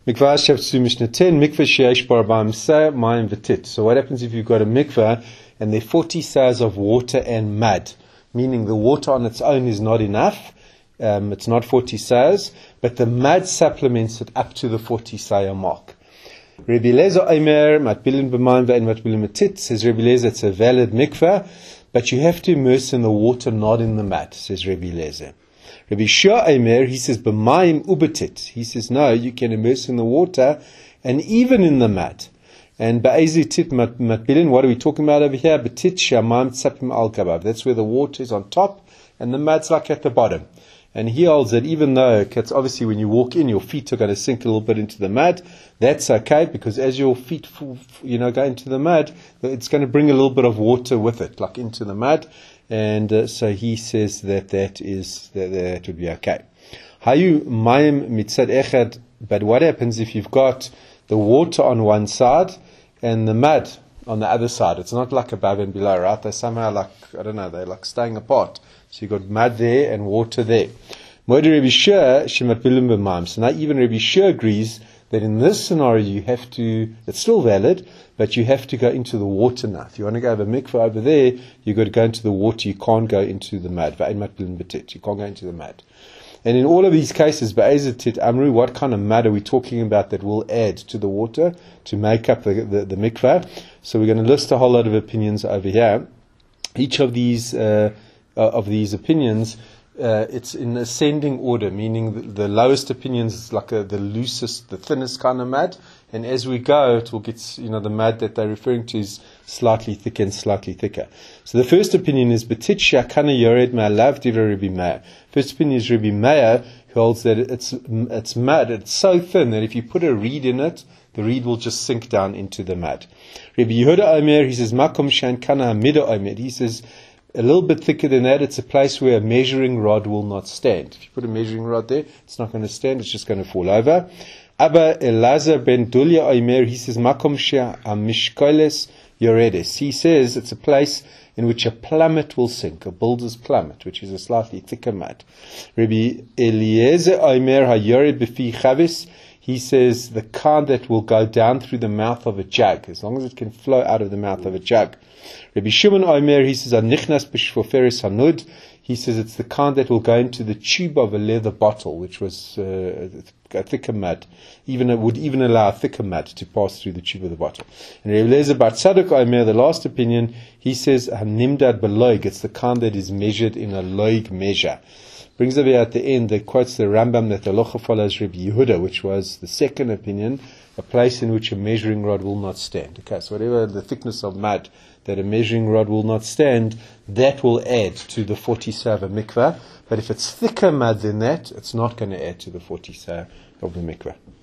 Mikvah Shavtsu Mishnah 10, Mikvah Sheyesh Bar Ba'am Sa, Mayim V'tit. So what happens if you've got a mikvah and there are 40 sas of water and mud? Meaning the water on its own is not enough. It's not 40 sas, but the mud supplements it up to the 40 saya mark. Rabbi Eliezer Omer, Matbilin B'mayim V'en Matbilin V'tit, says Rabbi Eliezer, it's a valid mikvah, but you have to immerse in the water, not in the mud, says Rabbi Eliezer. Rabbi Shua Omer, he says, B'mayim ubetit. He says, no, you can immerse in the water and even in the mud. And Ba'ezi tit matbilin, what are we talking about over here? Betit shamayim tzapim al kabab. That's where the water is on top and the mud's like at the bottom. And he holds that even though it's obviously when you walk in, your feet are going to sink a little bit into the mud, that's okay, because as your feet go into the mud, it's going to bring a little bit of water with it, like into the mud. And so he says that would be okay. Hayu mayim mitzad echad. But what happens if you've got the water on one side and the mud on the other side? It's not like above and below, right? They're somehow they're like staying apart. So you've got mud there and water there. So now even Rabbi Shua agrees that in this scenario it's still valid, but you have to go into the water now. If you want to go have a mikvah over there, you've got to go into the water. You can't go into the mud. You can't go into the mud. And in all of these cases, Amru, what kind of mud are we talking about that will add to the water to make up the mikvah? So we're going to list a whole lot of opinions over here. Each of these opinions, it's in ascending order, meaning the lowest opinions is like the loosest, the thinnest kind of mud, and as we go, it will get, the mud that they're referring to is slightly thicker and slightly thicker. So the first opinion is Betit Shakana Yored Ma'alav Divra Rabbi Meir. First opinion is Rabbi Meir, who holds that it's mud, it's so thin that if you put a reed in it, the reed will just sink down into the mud. Rabbi Yehuda Omer, he says Makom Shan Kana Mida Omer, he says a little bit thicker than that, it's a place where a measuring rod will not stand. If you put a measuring rod there, it's not going to stand, it's just going to fall over. Abba Elazar ben Dulya Omer, he says, Makom Shea Mishkoles Yoredes. He says it's a place in which a plummet will sink, a builder's plummet, which is a slightly thicker mud. Rabbi Eliezer Omer HaYored B'fi Chavis, he says the kind that will go down through the mouth of a jug, as long as it can flow out of the mouth of a jug. Rabbi Shimon Omer, he says, Anichnas b'shvoferes hanud. He says it's the kind that will go into the tube of a leather bottle, which was a thicker mud. It would even allow a thicker mud to pass through the tube of the bottle. And Rabbi Eliezer bar Tzadok Omer, the last opinion, he says, Nimdad b'loig. It's the kind that is measured in a loig measure. Brings over at the end that quotes the Rambam that the halacha follows Rabbi Yehuda, which was the second opinion, a place in which a measuring rod will not stand. Okay, so whatever the thickness of mud that a measuring rod will not stand, that will add to the 40 sa of a mikvah. But if it's thicker mud than that, it's not going to add to the 40 sa of the mikvah.